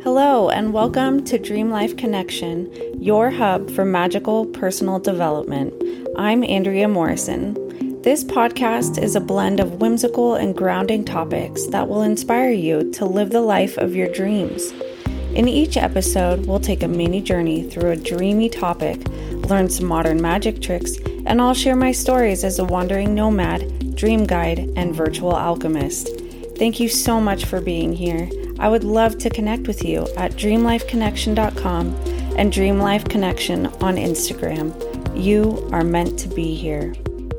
Hello, and welcome to Dream Life Connection, your hub for magical personal development. I'm Andrea Morrison. This podcast is a blend of whimsical and grounding topics that will inspire you to live the life of your dreams. In each episode, we'll take a mini journey through a dreamy topic, learn some modern magic tricks, and I'll share my stories as a wandering nomad, dream guide, and virtual alchemist. Thank you so much for being here. I would love to connect with you at dreamlifeconnection.com and dreamlifeconnection on Instagram. You are meant to be here.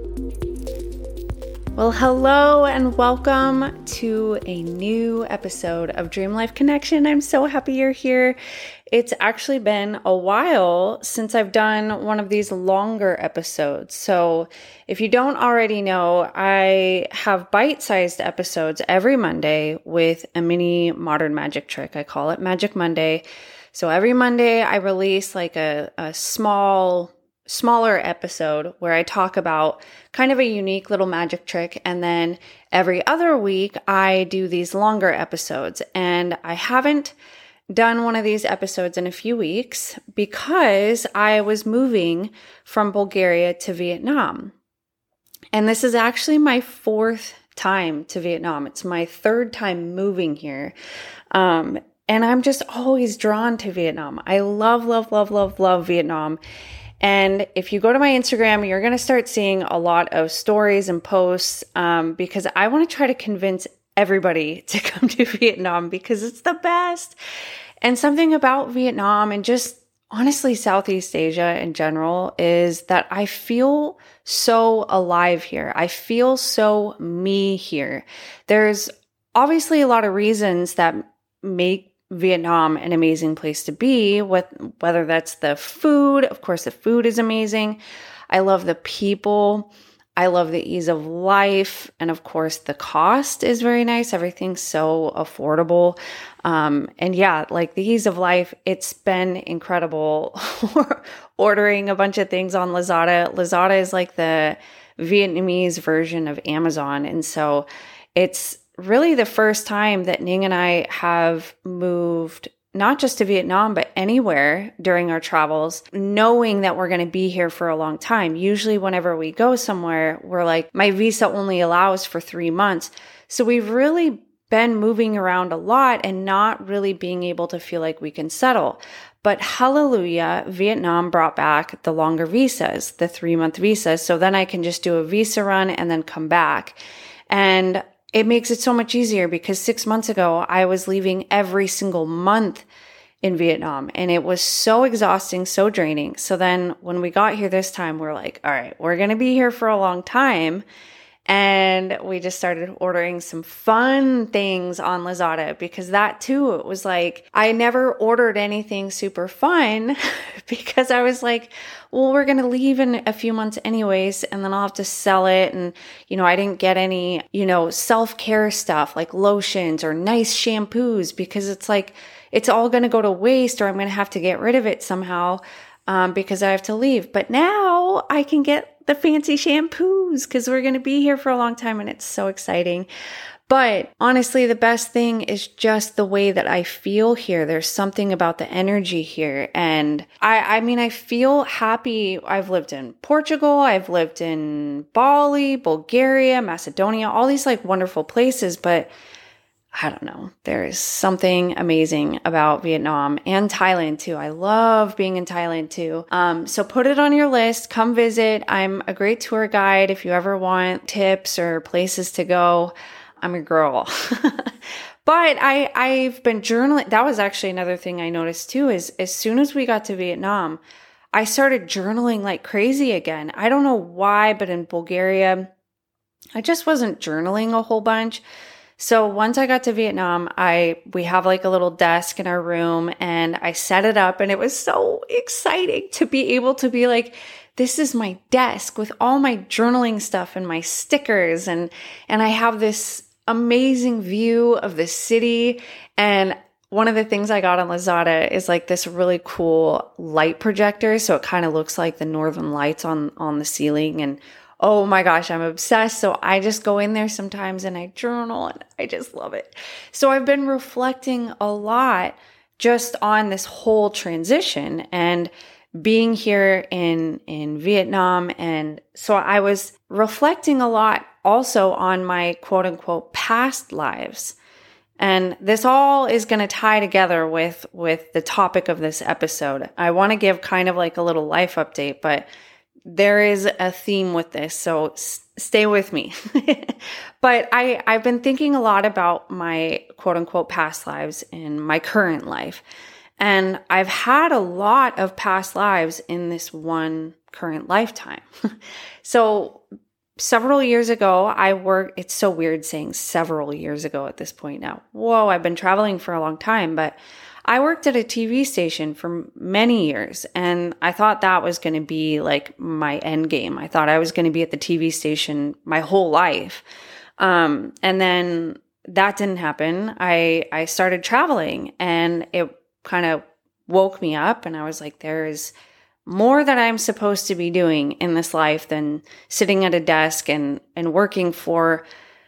Well, hello and welcome to a new episode of Dream Life Connection. I'm so happy you're here. It's actually been a while since I've done one of these longer episodes. So if you don't already know, I have bite-sized episodes every Monday with a mini modern magic trick. I call it Magic Monday. So every Monday I release like a smaller episode where I talk about kind of a unique little magic trick. And then every other week I do these longer episodes. And I haven't done one of these episodes in a few weeks because I was moving from Bulgaria to Vietnam. And this is actually my fourth time to Vietnam. It's my third time moving here. And I'm just always drawn to Vietnam. I love Vietnam. And if you go to my Instagram, you're going to start seeing a lot of stories and posts because I want to try to convince everybody to come to Vietnam because it's the best. And something about Vietnam and just honestly Southeast Asia in general is that I feel so alive here. I feel so me here. There's obviously a lot of reasons that make Vietnam an amazing place to be, whether that's the food. Of course, the food is amazing. I love the people. I love the ease of life. And of course, the cost is very nice. Everything's so affordable. And yeah, like the ease of life, it's been incredible ordering a bunch of things on Lazada. Lazada is like the Vietnamese version of Amazon. And so it's really the first time that Ning and I have moved not just to Vietnam, but anywhere during our travels, knowing that we're going to be here for a long time. Usually whenever we go somewhere, we're like, my visa only allows for 3 months. So we've really been moving around a lot and not really being able to feel like we can settle. But hallelujah, Vietnam brought back the longer visas, the 3-month visas. So then I can just do a visa run and then come back. And it makes it so much easier because 6 months ago, I was leaving every single month in Vietnam and it was so exhausting, so draining. So then when we got here this time, we're like, all right, we're going to be here for a long time. And we just started ordering some fun things on Lazada because that too, it was like, I never ordered anything super fun because I was like, well, we're going to leave in a few months anyways, and then I'll have to sell it. And, I didn't get any, self-care stuff like lotions or nice shampoos because it's like, it's all going to go to waste or I'm going to have to get rid of it somehow because I have to leave. But now I can get the fancy shampoos because we're going to be here for a long time and it's so exciting. But honestly, the best thing is just the way that I feel here. There's something about the energy here. And I feel happy. I've lived in Portugal. I've lived in Bali, Bulgaria, Macedonia, all these like wonderful places. But I don't know. There is something amazing about Vietnam and Thailand too. I love being in Thailand too. So put it on your list. Come visit. I'm a great tour guide. If you ever want tips or places to go, I'm your girl. But I've been journaling. That was actually another thing I noticed too, is as soon as we got to Vietnam, I started journaling like crazy again. I don't know why, but in Bulgaria, I just wasn't journaling a whole bunch. So once I got to Vietnam, we have like a little desk in our room and I set it up and it was so exciting to be able to be like, this is my desk with all my journaling stuff and my stickers and I have this amazing view of the city. And one of the things I got on Lazada is like this really cool light projector. So it kind of looks like the northern lights on the ceiling. And oh my gosh, I'm obsessed. So I just go in there sometimes and I journal and I just love it. So I've been reflecting a lot just on this whole transition and being here in Vietnam. And so I was reflecting a lot also on my quote unquote past lives. And this all is going to tie together with the topic of this episode. I want to give kind of like a little life update, but there is a theme with this, so stay with me. But I've been thinking a lot about my quote unquote past lives in my current life. And I've had a lot of past lives in this one current lifetime. So several years ago, it's so weird saying several years ago at this point now. Whoa, I've been traveling for a long time, but I worked at a TV station for many years, and I thought that was going to be like my end game. I thought I was going to be at the TV station my whole life. And then that didn't happen. I started traveling, and it kind of woke me up, and I was like, there is more that I'm supposed to be doing in this life than sitting at a desk and working for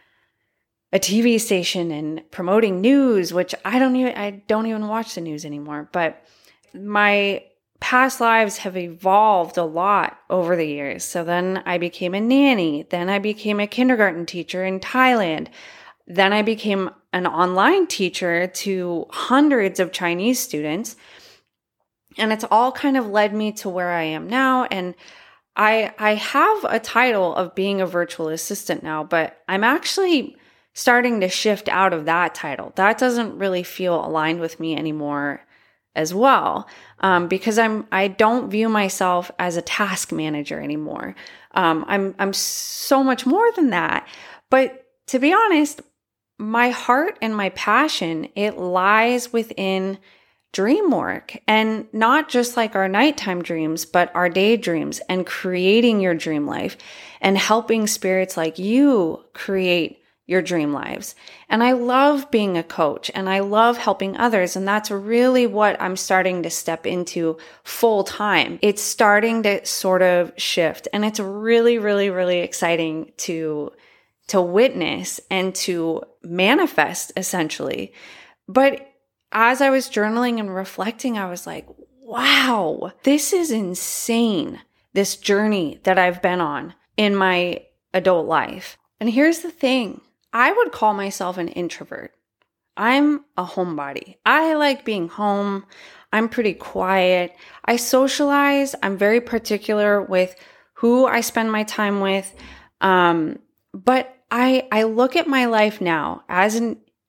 a TV station and promoting news, which I don't even watch the news anymore. But my past lives have evolved a lot over the years. So then I became a nanny. Then I became a kindergarten teacher in Thailand. Then I became an online teacher to hundreds of Chinese students. And it's all kind of led me to where I am now. And I have a title of being a virtual assistant now, but I'm actually starting to shift out of that title. That doesn't really feel aligned with me anymore as well, because I don't view myself as a task manager anymore. I'm so much more than that. But to be honest, my heart and my passion, it lies within dream work, and not just like our nighttime dreams, but our daydreams, and creating your dream life and helping spirits like you create your dream lives. And I love being a coach, and I love helping others. And that's really what I'm starting to step into full time. It's starting to sort of shift, and it's really, really, really exciting to witness and to manifest essentially. But as I was journaling and reflecting, I was like, wow, this is insane. This journey that I've been on in my adult life. And here's the thing. I would call myself an introvert. I'm a homebody. I like being home. I'm pretty quiet. I socialize. I'm very particular with who I spend my time with. But I look at my life now as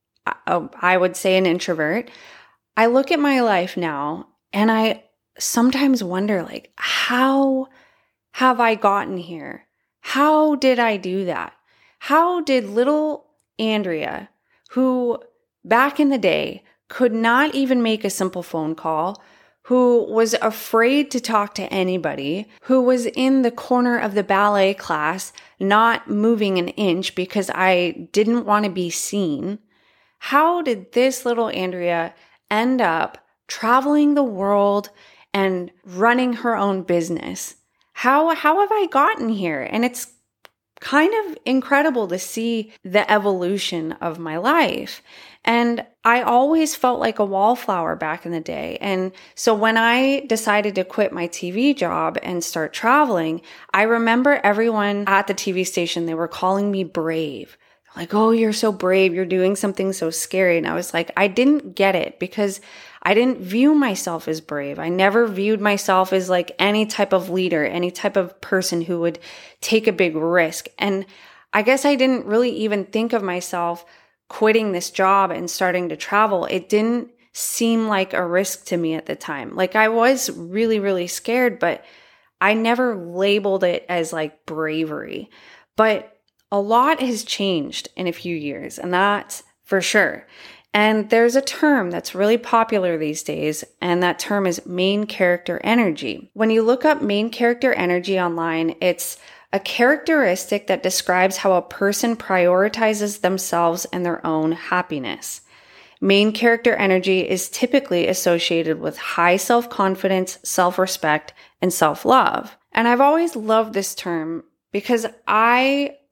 I would say an introvert. I look at my life now, and I sometimes wonder, like, how have I gotten here? How did I do that? How did little Andrea, who back in the day could not even make a simple phone call, who was afraid to talk to anybody, who was in the corner of the ballet class, not moving an inch because I didn't want to be seen, how did this little Andrea end up traveling the world and running her own business? How have I gotten here? And it's kind of incredible to see the evolution of my life. And I always felt like a wallflower back in the day. And so when I decided to quit my TV job and start traveling, I remember everyone at the TV station, they were calling me brave. Like, oh, you're so brave. You're doing something so scary. And I was like, I didn't get it because I didn't view myself as brave. I never viewed myself as like any type of leader, any type of person who would take a big risk. And I guess I didn't really even think of myself quitting this job and starting to travel. It didn't seem like a risk to me at the time. Like I was really, really scared, but I never labeled it as like bravery. But a lot has changed in a few years, and that's for sure. And there's a term that's really popular these days, and that term is main character energy. When you look up main character energy online, it's a characteristic that describes how a person prioritizes themselves and their own happiness. Main character energy is typically associated with high self-confidence, self-respect, and self-love. And I've always loved this term because I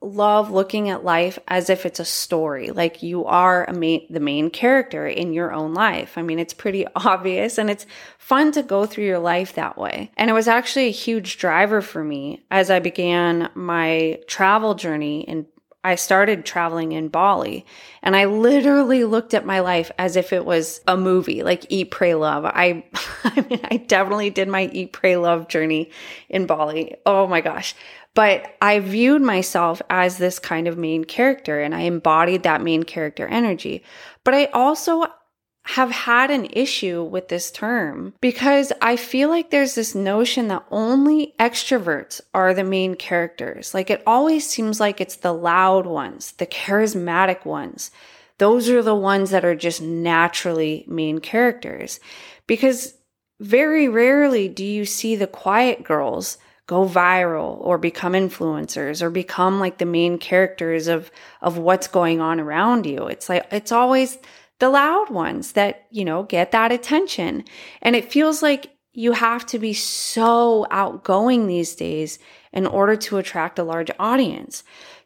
love looking at life as if it's a story, like you are the main character in your own life. I mean, it's pretty obvious, and it's fun to go through your life that way. And it was actually a huge driver for me as I began my travel journey, and I started traveling in Bali, and I literally looked at my life as if it was a movie, like Eat, Pray, Love. I mean, I definitely did my Eat, Pray, Love journey in Bali. Oh my gosh. But I viewed myself as this kind of main character, and I embodied that main character energy. But I also have had an issue with this term because I feel like there's this notion that only extroverts are the main characters. Like it always seems like it's the loud ones, the charismatic ones. Those are the ones that are just naturally main characters, because very rarely do you see the quiet girls go viral or become influencers or become like the main characters of what's going on around you. It's like, it's always the loud ones that, get that attention. And it feels like you have to be so outgoing these days in order to attract a large audience.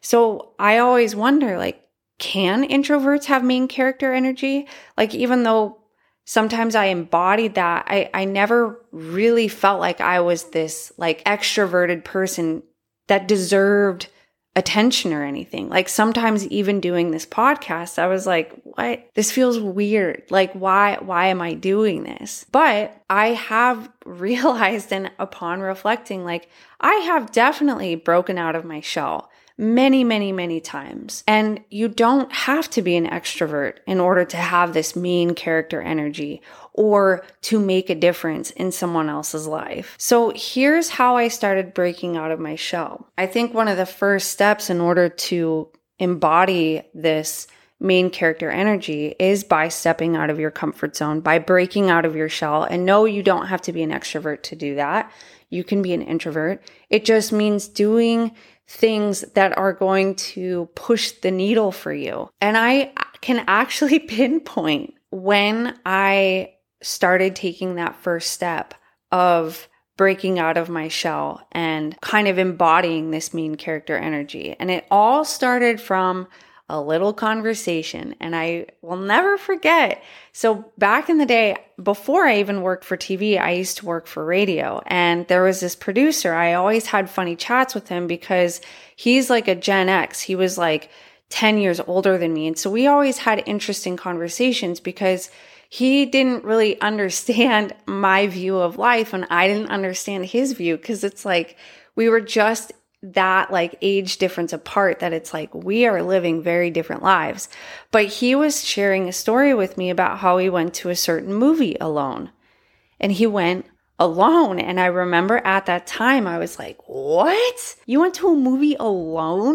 So I always wonder, like, can introverts have main character energy? Like, even though sometimes I embodied that, I never really felt like I was this like extroverted person that deserved attention or anything. Like sometimes even doing this podcast, I was like, what? This feels weird. Like, why am I doing this? But I have realized, and upon reflecting, like I have definitely broken out of my shell many, many, many times. And you don't have to be an extrovert in order to have this main character energy or to make a difference in someone else's life. So here's how I started breaking out of my shell. I think one of the first steps in order to embody this main character energy is by stepping out of your comfort zone, by breaking out of your shell. And no, you don't have to be an extrovert to do that. You can be an introvert. It just means doing things that are going to push the needle for you. And I can actually pinpoint when I started taking that first step of breaking out of my shell and kind of embodying this main character energy. And it all started from a little conversation, and I will never forget. So back in the day, before I even worked for TV, I used to work for radio, and there was this producer. I always had funny chats with him because he's like a Gen X. He was like 10 years older than me. And so we always had interesting conversations because he didn't really understand my view of life, and I didn't understand his view, because it's like we were just that like age difference apart, that it's like we are living very different lives. But he was sharing a story with me about how he went to a certain movie alone, and he went alone. And I remember at that time I was like, what? You went to a movie alone?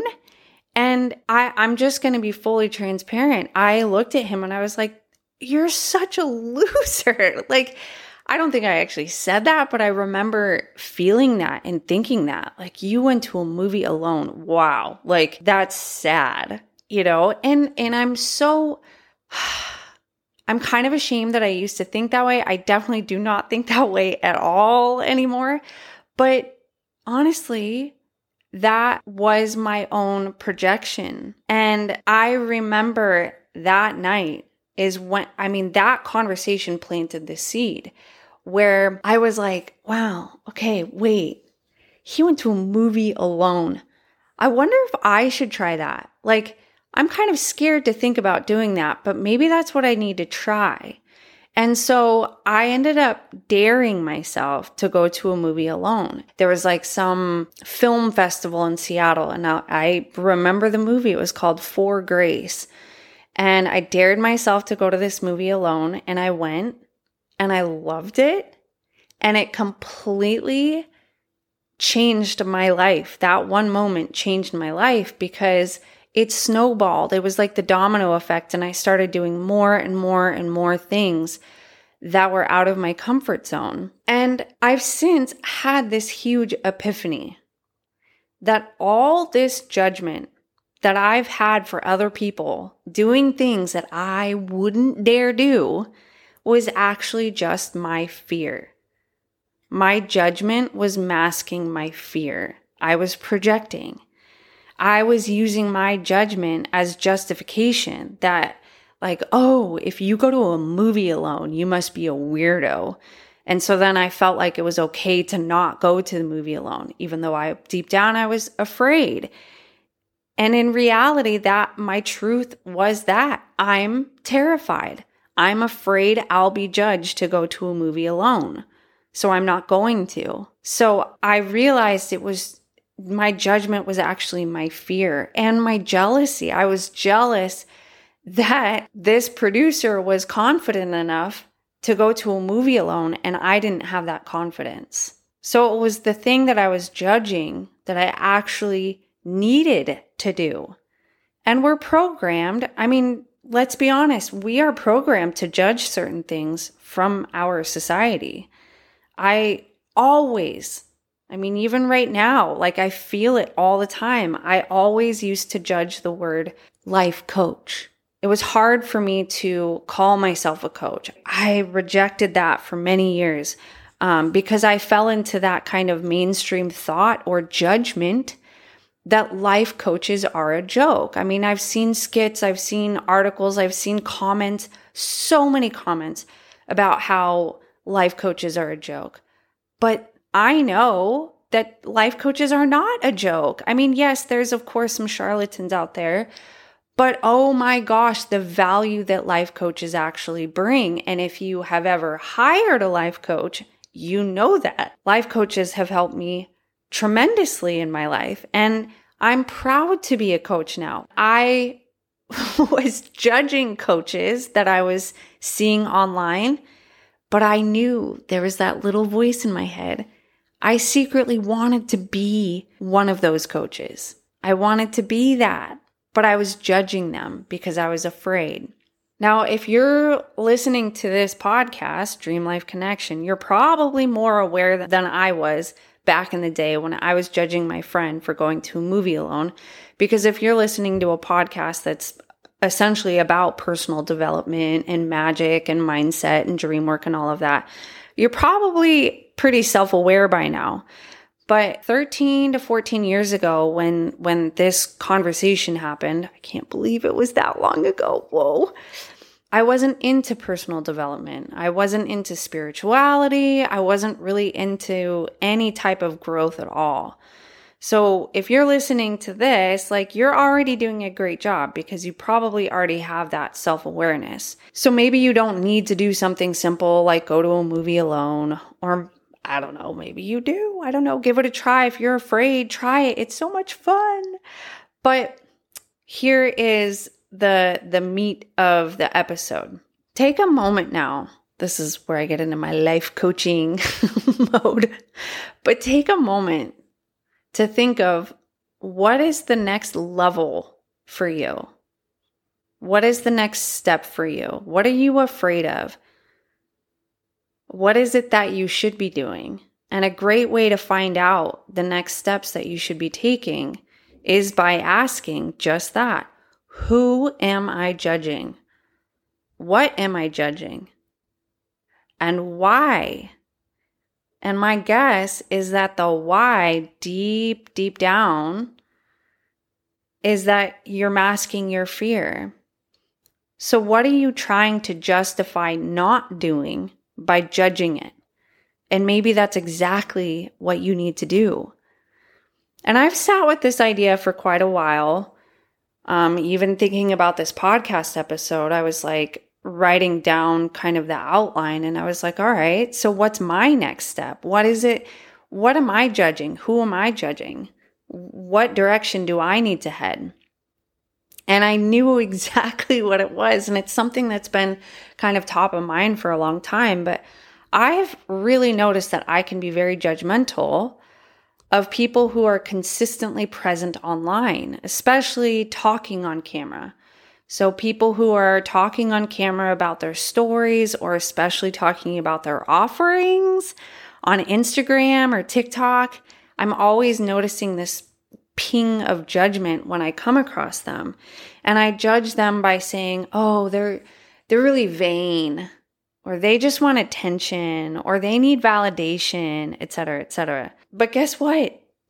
And I'm just going to be fully transparent. I looked at him and I was like, you're such a loser. Like, I don't think I actually said that, but I remember feeling that and thinking that, like, you went to a movie alone. Wow. Like, that's sad, and I'm I'm kind of ashamed that I used to think that way. I definitely do not think that way at all anymore. But honestly, that was my own projection. And I remember that night is when, that conversation planted the seed where I was like, wow, okay, wait, he went to a movie alone. I wonder if I should try that. Like, I'm kind of scared to think about doing that, but maybe that's what I need to try. And so I ended up daring myself to go to a movie alone. There was like some film festival in Seattle, and I remember the movie. It was called For Grace. And I dared myself to go to this movie alone, and I went, and I loved it, and it completely changed my life. That one moment changed my life because it snowballed. It was like the domino effect, and I started doing more and more and more things that were out of my comfort zone. And I've since had this huge epiphany that all this judgment that I've had for other people doing things that I wouldn't dare do was actually just my fear. My judgment was masking my fear. I was projecting. I was using my judgment as justification that like, oh, if you go to a movie alone, you must be a weirdo. And so then I felt like it was okay to not go to the movie alone, even though deep down I was afraid. And in reality, that my truth was that I'm terrified. I'm afraid I'll be judged to go to a movie alone. So I'm not going to. So I realized my judgment was actually my fear and my jealousy. I was jealous that this producer was confident enough to go to a movie alone and I didn't have that confidence. So it was the thing that I was judging that I actually needed to do. And we're programmed. I mean, let's be honest. We are programmed to judge certain things from our society. Even right now, like I feel it all the time. I always used to judge the word life coach. It was hard for me to call myself a coach. I rejected that for many years because I fell into that kind of mainstream thought or judgment that life coaches are a joke. I mean, I've seen skits, I've seen articles, I've seen comments, so many comments about how life coaches are a joke. But I know that life coaches are not a joke. I mean, yes, there's of course some charlatans out there, but oh my gosh, the value that life coaches actually bring. And if you have ever hired a life coach, you know that. Life coaches have helped me tremendously in my life. And I'm proud to be a coach now. I was judging coaches that I was seeing online, but I knew there was that little voice in my head. I secretly wanted to be one of those coaches. I wanted to be that, but I was judging them because I was afraid. Now, if you're listening to this podcast, Dream Life Connection, you're probably more aware than I was back in the day when I was judging my friend for going to a movie alone. Because if you're listening to a podcast that's essentially about personal development and magic and mindset and dream work and all of that, you're probably pretty self-aware by now. But 13 to 14 years ago, when this conversation happened, I can't believe it was that long ago. Whoa. I wasn't into personal development. I wasn't into spirituality. I wasn't really into any type of growth at all. So if you're listening to this, like you're already doing a great job because you probably already have that self-awareness. So maybe you don't need to do something simple like go to a movie alone, or I don't know, maybe you do. I don't know. Give it a try. If you're afraid, try it. It's so much fun. But here is the meat of the episode. Take a moment now. This is where I get into my life coaching mode. But take a moment to think of what is the next level for you? What is the next step for you? What are you afraid of? What is it that you should be doing? And a great way to find out the next steps that you should be taking is by asking just that. Who am I judging? What am I judging? And why? And my guess is that the why, deep, deep down, is that you're masking your fear. So what are you trying to justify not doing by judging it? And maybe that's exactly what you need to do. And I've sat with this idea for quite a while. Even thinking about this podcast episode, I was like writing down kind of the outline, and I was like, all right, so what's my next step? What is it? What am I judging? Who am I judging? What direction do I need to head? And I knew exactly what it was. And it's something that's been kind of top of mind for a long time. But I've really noticed that I can be very judgmental of people who are consistently present online, especially talking on camera. So people who are talking on camera about their stories, or especially talking about their offerings on Instagram or TikTok, I'm always noticing this ping of judgment when I come across them. And I judge them by saying, oh, they're really vain, or they just want attention, or they need validation, etc., etc. But guess what?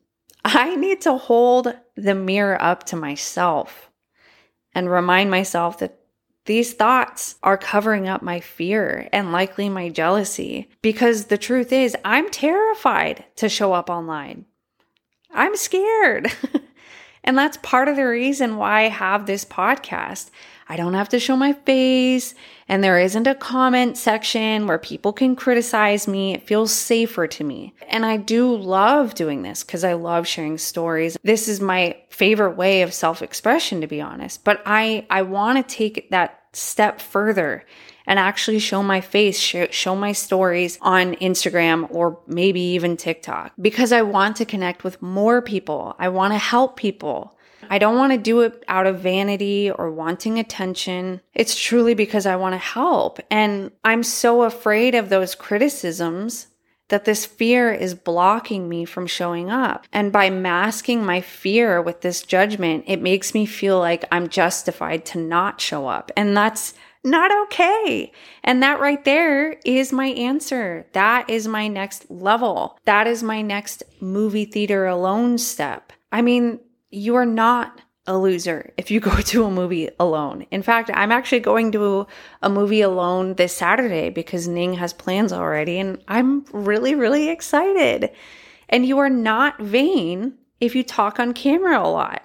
I need to hold the mirror up to myself and remind myself that these thoughts are covering up my fear and likely my jealousy, because the truth is I'm terrified to show up online. I'm scared. And that's part of the reason why I have this podcast. I don't have to show my face, and there isn't a comment section where people can criticize me. It feels safer to me. And I do love doing this because I love sharing stories. This is my favorite way of self-expression, to be honest. But I want to take that step further and actually show my face, show my stories on Instagram or maybe even TikTok, because I want to connect with more people. I want to help people. I don't want to do it out of vanity or wanting attention. It's truly because I want to help. And I'm so afraid of those criticisms that this fear is blocking me from showing up. And by masking my fear with this judgment, it makes me feel like I'm justified to not show up. And that's not okay. And that right there is my answer. That is my next level. That is my next movie theater alone step. I mean, you are not a loser if you go to a movie alone. In fact, I'm actually going to a movie alone this Saturday because Ning has plans already, and I'm really, really excited. And you are not vain if you talk on camera a lot.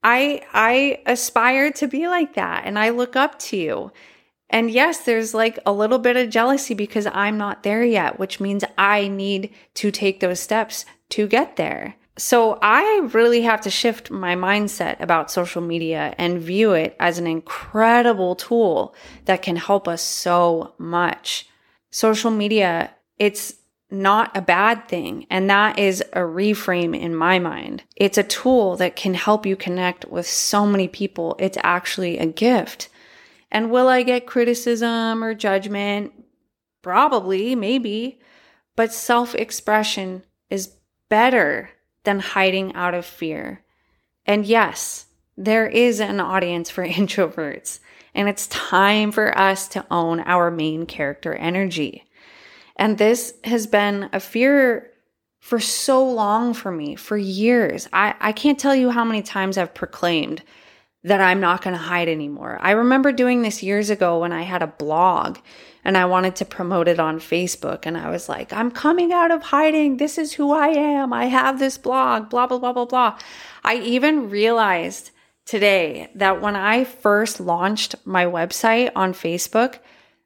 I aspire to be like that, and I look up to you. And yes, there's like a little bit of jealousy because I'm not there yet, which means I need to take those steps to get there. So I really have to shift my mindset about social media and view it as an incredible tool that can help us so much. Social media, it's not a bad thing. And that is a reframe in my mind. It's a tool that can help you connect with so many people. It's actually a gift. And will I get criticism or judgment? Probably, maybe. But self-expression is better than hiding out of fear. And yes, there is an audience for introverts, and it's time for us to own our main character energy. And this has been a fear for so long for me, for years. I can't tell you how many times I've proclaimed that I'm not going to hide anymore. I remember doing this years ago when I had a blog and I wanted to promote it on Facebook. And I was like, I'm coming out of hiding. This is who I am. I have this blog, blah, blah, blah, blah, blah. I even realized today that when I first launched my website on Facebook,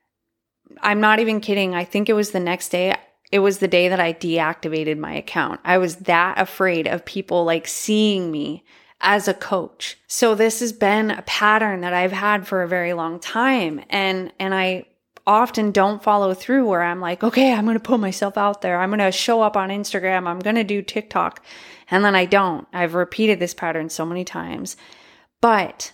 I'm not even kidding. I think it was the next day. It was the day that I deactivated my account. I was that afraid of people like seeing me as a coach. So this has been a pattern that I've had for a very long time. And I often don't follow through where I'm like, okay, I'm going to put myself out there. I'm going to show up on Instagram. I'm going to do TikTok. And then I don't. I've repeated this pattern so many times. But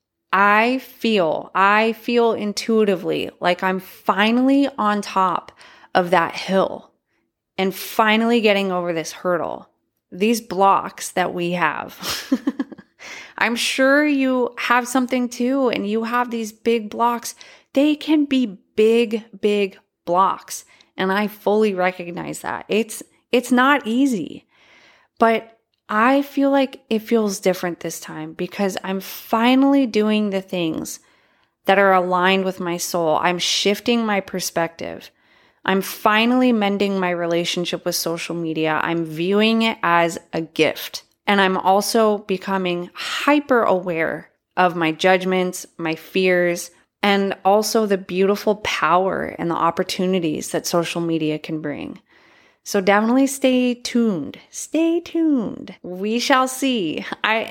I feel intuitively like I'm finally on top of that hill and finally getting over this hurdle. These blocks that we have. I'm sure you have something too, and you have these big blocks. They can be big, big blocks. And I fully recognize that. It's not easy, but I feel like it feels different this time because I'm finally doing the things that are aligned with my soul. I'm shifting my perspective. I'm finally mending my relationship with social media. I'm viewing it as a gift. And I'm also becoming hyper aware of my judgments, my fears, and also the beautiful power and the opportunities that social media can bring. So definitely stay tuned. Stay tuned. We shall see.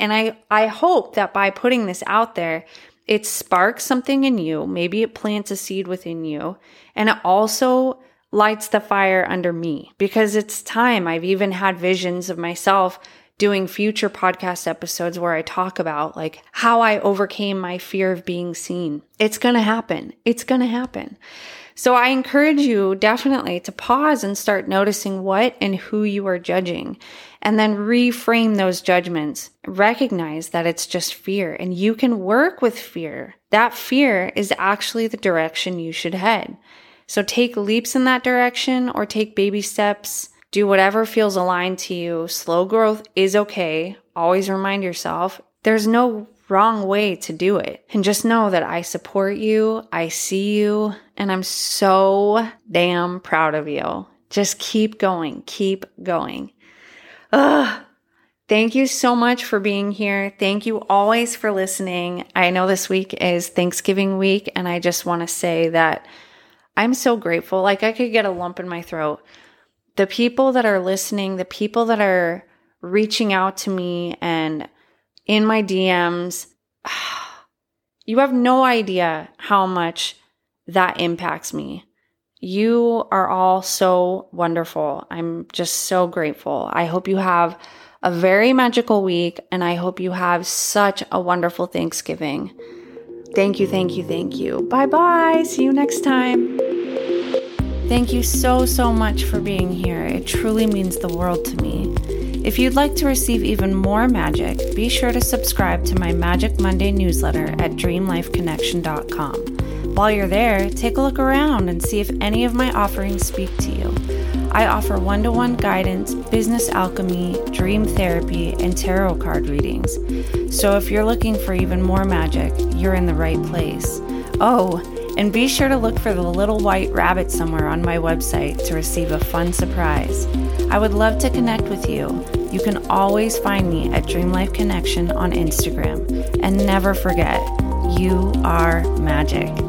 I hope that by putting this out there, it sparks something in you. Maybe it plants a seed within you. And it also lights the fire under me because it's time. I've even had visions of myself doing future podcast episodes where I talk about like how I overcame my fear of being seen. It's going to happen. It's going to happen. So I encourage you definitely to pause and start noticing what and who you are judging, and then reframe those judgments. Recognize that it's just fear, and you can work with fear. That fear is actually the direction you should head. So take leaps in that direction or take baby steps. Do whatever feels aligned to you. Slow growth is okay. Always remind yourself there's no wrong way to do it. And just know that I support you, I see you, and I'm so damn proud of you. Just keep going, keep going. Thank you so much for being here. Thank you always for listening. I know this week is Thanksgiving week, and I just want to say that I'm so grateful. Like, I could get a lump in my throat. The people that are listening, the people that are reaching out to me and in my DMs, you have no idea how much that impacts me. You are all so wonderful. I'm just so grateful. I hope you have a very magical week, and I hope you have such a wonderful Thanksgiving. Thank you, thank you, thank you. Bye-bye. See you next time. Thank you so much for being here. It truly means the world to me. If you'd like to receive even more magic, be sure to subscribe to my Magic Monday newsletter at dreamlifeconnection.com. While you're there, take a look around and see if any of my offerings speak to you. I offer one-to-one guidance, business alchemy, dream therapy, and tarot card readings. So if you're looking for even more magic, you're in the right place. Oh, and be sure to look for the little white rabbit somewhere on my website to receive a fun surprise. I would love to connect with you. You can always find me at Dream Life Connection on Instagram. And never forget, you are magic.